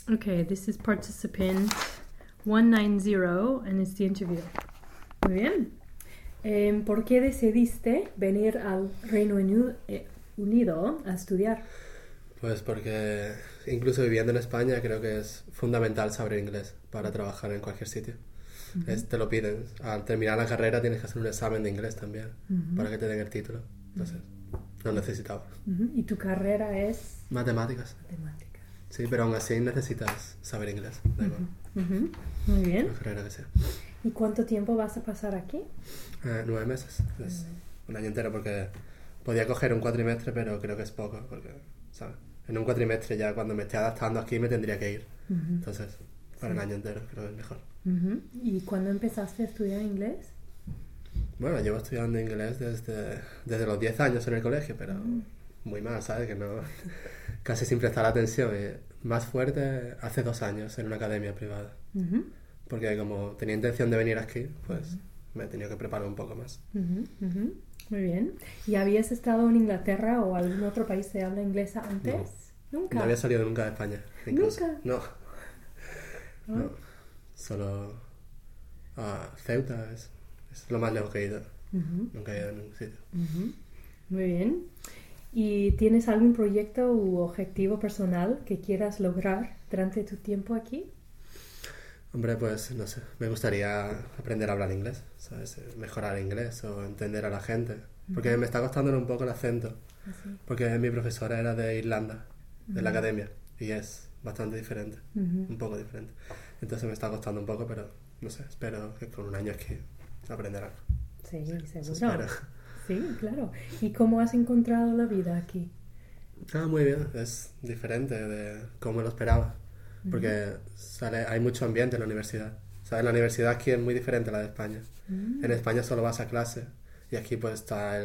Okay, this is participant 190 and it's the interview. Muy bien. ¿Por qué decidiste venir al Reino Unido a estudiar? Pues porque incluso viviendo en España creo que es fundamental saber inglés para trabajar en cualquier sitio. Te lo piden. Al terminar la carrera tienes que hacer un examen de inglés también para que te den el título. Entonces, lo necesitaba. ¿Y tu carrera es? Matemáticas. Matemáticas. Sí, pero aún así necesitas saber inglés. Muy bien. La carrera que sea. ¿Y cuánto tiempo vas a pasar aquí? 9 meses. Es un año entero porque podía coger un cuatrimestre, pero creo que es poco. Porque, ¿sabes? En un cuatrimestre ya cuando me esté adaptando aquí me tendría que ir. Entonces, para el año entero creo que es mejor. ¿Y cuándo empezaste a estudiar inglés? Bueno, llevo estudiando inglés desde los 10 años en el colegio, pero muy mal, ¿sabes? Que no... Casi sin prestar atención. Más fuerte hace 2 años en una academia privada. Porque como tenía intención de venir aquí, pues me he tenido que preparar un poco más. Muy bien. ¿Y habías estado en Inglaterra o algún otro país de habla inglesa antes? No. ¿Nunca? No había salido nunca de España. Incluso. ¿Nunca? No. Solo Ceuta es lo más lejos que he ido. Nunca he ido a ningún sitio. Muy bien. ¿Y tienes algún proyecto u objetivo personal que quieras lograr durante tu tiempo aquí? Hombre, pues no sé, me gustaría aprender a hablar inglés, ¿sabes? Mejorar el inglés o entender a la gente. Porque me está costando un poco el acento. Porque mi profesora era de Irlanda, de la academia, y es bastante diferente, un poco diferente. Entonces me está costando un poco, pero no sé, espero que con un año aquí aprender algo. Sí, seguro. Espero. Sí, claro. ¿Y cómo has encontrado la vida aquí? Muy bien, es diferente de cómo lo esperaba. Porque hay mucho ambiente en la universidad. ¿Sabes? La universidad aquí es muy diferente a la de España. En España solo vas a clase y aquí pues está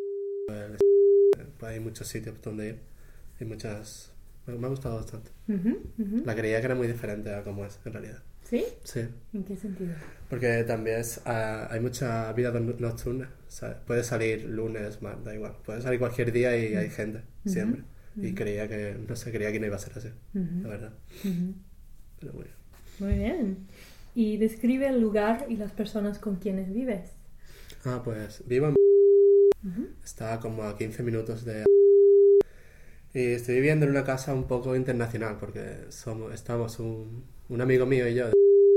pues hay muchos sitios donde ir. Hay muchas... Me ha gustado bastante. La creía que era muy diferente a cómo es en realidad. ¿Sí? Sí. ¿En qué sentido? Porque también hay mucha vida nocturna. ¿Sabes? Puedes salir lunes, martes, da igual. Puedes salir cualquier día y hay gente, siempre. Y creía que no iba a ser así, la verdad. Pero muy bien. Muy bien. ¿Y describe el lugar y las personas con quienes vives? Pues vivo en... Está como a 15 minutos de... Y estoy viviendo en una casa un poco internacional porque estamos un amigo mío y yo.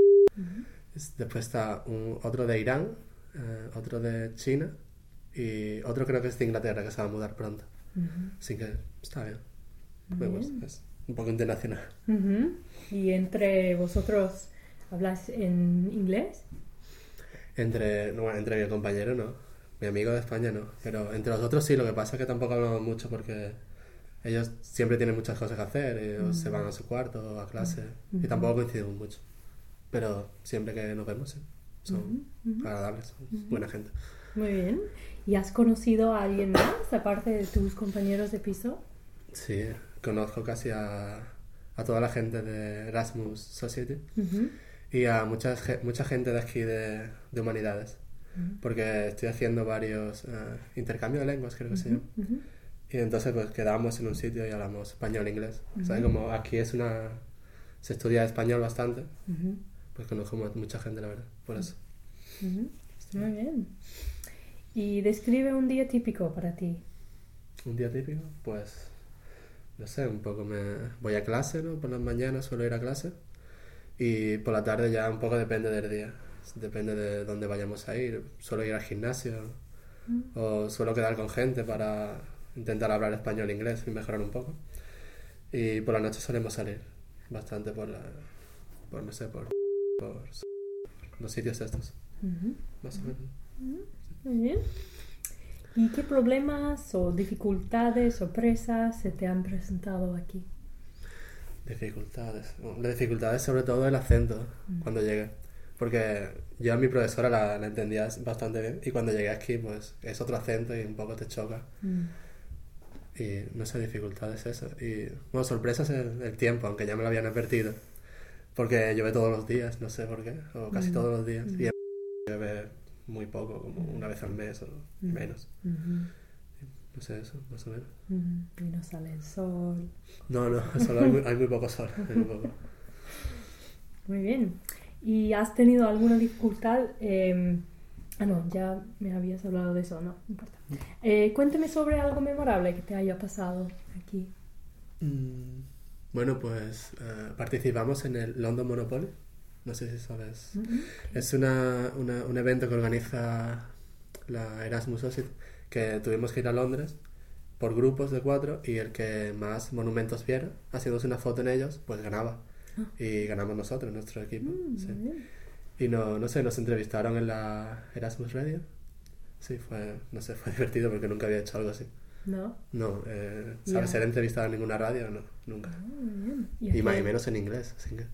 Después está otro de Irán, otro de China y otro creo que es de Inglaterra que se va a mudar pronto. Así que está bien. Me gusta, es un poco internacional. ¿Y entre vosotros hablas en inglés? Entre mi compañero no, mi amigo de España no, pero entre los otros sí. Lo que pasa es que tampoco hablamos mucho porque ellos siempre tienen muchas cosas que hacer o se van a su cuarto o a clase y tampoco coincidimos mucho, pero siempre que nos vemos sí, son agradables, son buena gente. Muy bien. ¿Y has conocido a alguien más aparte de tus compañeros de piso? Sí, conozco casi a toda la gente de Erasmus Society y a mucha gente de aquí de humanidades, porque estoy haciendo varios intercambios de lenguas, creo que se llama. Y entonces pues quedamos en un sitio y hablamos español e inglés. ¿Sabes? Como aquí se estudia español bastante, pues conozco mucha gente, la verdad, por eso. Muy bien. ¿Y describe un día típico para ti? Un día típico, pues no sé, un poco voy a clase, ¿no? Por las mañanas suelo ir a clase y por la tarde ya un poco depende del día, depende de dónde vayamos a ir. Suelo ir al gimnasio o suelo quedar con gente para intentar hablar español e inglés y mejorar un poco. Y por la noche solemos salir bastante por los sitios estos, más o menos. Muy bien. ¿Y qué problemas o dificultades, sorpresas se te han presentado aquí? Dificultades. Bueno, las dificultades sobre todo el acento cuando llegué. Porque yo a mi profesora la entendía bastante bien y cuando llegué aquí pues es otro acento y un poco te choca. Y no sé, dificultades eso. Y bueno, sorpresas el tiempo, aunque ya me lo habían advertido. Porque llueve todos los días, no sé por qué, o casi todos los días. Y llueve muy poco, como una vez al mes o menos. No sé, eso, más o menos. Y no sale el sol. No, solo hay muy poco sol. Hay muy poco. Muy bien. ¿Y has tenido alguna dificultad? No, ya me habías hablado de eso, no importa. Cuéntame sobre algo memorable que te haya pasado aquí. Bueno, pues participamos en el London Monopoly. No sé si sabes. Mm-hmm. Es un evento que organiza la Erasmus Society, que tuvimos que ir a Londres por grupos de 4 y el que más monumentos viera, haciéndose una foto en ellos, pues ganaba. Y ganamos nosotros, nuestro equipo. Sí. Y no sé, nos entrevistaron en la Erasmus Radio. Sí, fue divertido porque nunca había hecho algo así. ¿No? No, ¿sabes ser entrevistado en ninguna radio? No, nunca. Muy bien. Y más y menos en inglés, así que...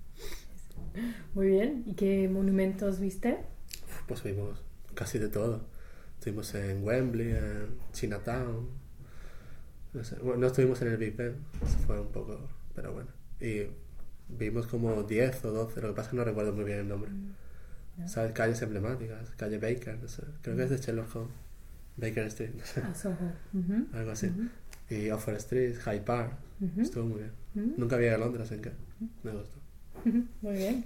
Muy bien. ¿Y qué monumentos viste? Pues vimos casi de todo. Estuvimos en Wembley, en Chinatown. No sé, bueno, no estuvimos en el Big Ben, eso fue un poco... pero bueno. Y vimos como 10 o 12, lo que pasa es que no recuerdo muy bien el nombre. ¿Sabes? Calles emblemáticas, calle Baker, no sé. Creo que es de Sherlock Holmes. Baker Street, no sé. Soho. Algo así. Y Oxford Street, Hyde Park. Estuvo muy bien. Nunca había ido a Londres, así que me gustó. Muy bien.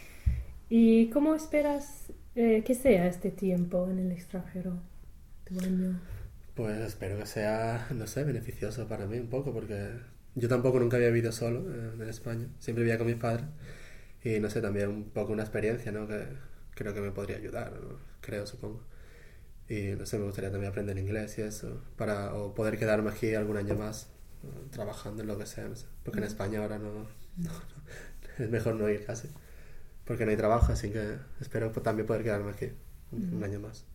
¿Y cómo esperas que sea este tiempo en el extranjero, tu año? Pues espero que sea, no sé, beneficioso para mí un poco, porque yo tampoco nunca había vivido solo en España. Siempre vivía con mis padres. Y no sé, también un poco una experiencia, ¿no? Que creo que me podría ayudar, ¿no? Creo, supongo. Y no sé, me gustaría también aprender inglés y eso, o poder quedarme aquí algún año más trabajando en lo que sea, no sé. Porque en España ahora no, es mejor no ir casi, porque no hay trabajo, así que espero también poder quedarme aquí un año más.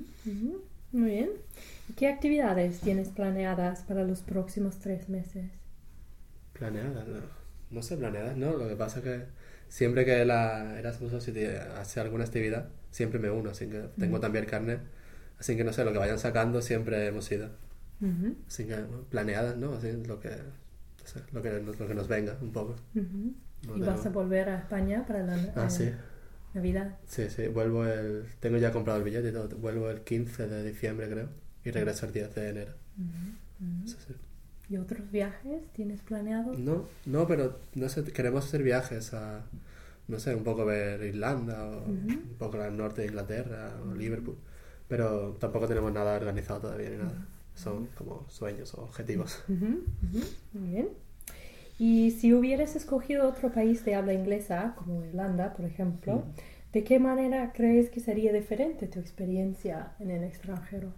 Muy bien. ¿Y qué actividades tienes planeadas para los próximos 3 meses? Planeadas, no sé, planeadas, ¿no? Lo que pasa es que siempre que la Erasmus Society hace alguna actividad, siempre me uno, así que tengo también el carnet. Así que no sé, lo que vayan sacando siempre hemos ido. Así que planeadas, ¿no? Así lo que, no sé, lo que nos venga un poco. ¿Y vas a volver a España para la sí. Navidad? Sí, vuelvo tengo ya comprado el billete y todo. Vuelvo el 15 de diciembre, creo. Y regreso el 10 de enero. Eso sí. ¿Y otros viajes tienes planeados? No, pero no sé, queremos hacer viajes a, no sé, un poco ver Irlanda o un poco al norte de Inglaterra o Liverpool. Pero tampoco tenemos nada organizado todavía ni nada. Son como sueños o objetivos. Muy bien. Y si hubieras escogido otro país de habla inglesa, como Irlanda, por ejemplo, ¿de qué manera crees que sería diferente tu experiencia en el extranjero?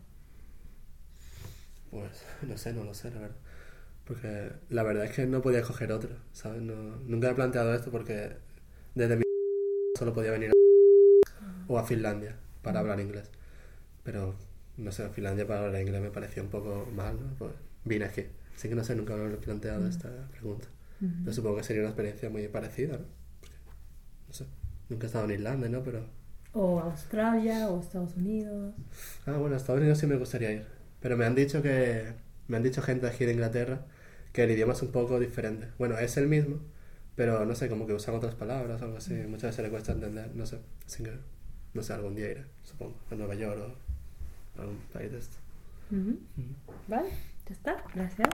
Pues no lo sé, la verdad. Porque la verdad es que no podía escoger otro, ¿sabes? Nunca he planteado esto porque desde mi solo podía venir o a Finlandia para hablar inglés. Pero, no sé, Finlandia para hablar inglés me pareció un poco mal, ¿no? Pues vine aquí. Así que no sé, nunca me he planteado esta pregunta. Pero supongo que sería una experiencia muy parecida, ¿no? Porque, no sé, nunca he estado en Irlanda, ¿no? Pero... O Australia o Estados Unidos. Bueno, a Estados Unidos sí me gustaría ir. Pero me han dicho gente aquí de Inglaterra que el idioma es un poco diferente. Bueno, es el mismo, pero no sé, como que usan otras palabras o algo así. Muchas veces le cuesta entender, no sé. Así que, no sé, algún día iré, supongo, a Nueva York o a algún país de esto. Vale, ya está. Gracias.